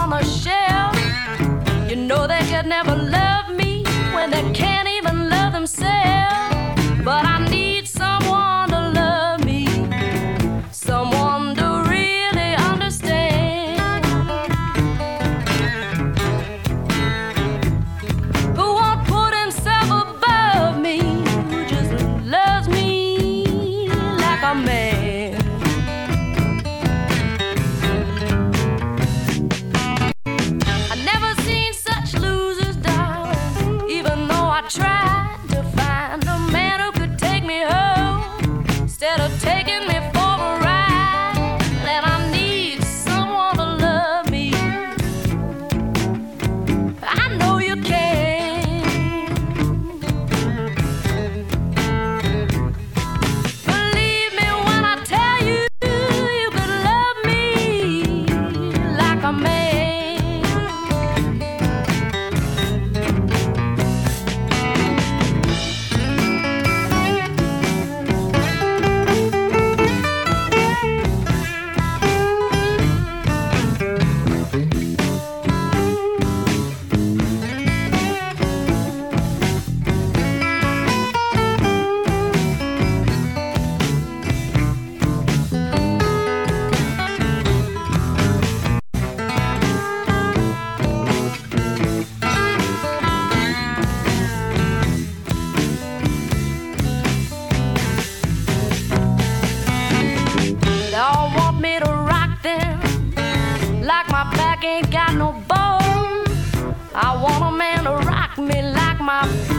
on the shelf. You know they could never love me when they can't even love themselves. But I need someone to love me, someone to really understand, who won't put himself above me, who just loves me like a man. I never seen such losers, darling, even though I tried to find a man who could take me home instead of taking me for a ride. And I need someone to love me. I know you can. Believe me when I tell you, you could love me like a man. They all want me to rock them like my back ain't got no bone. I want a man to rock me like my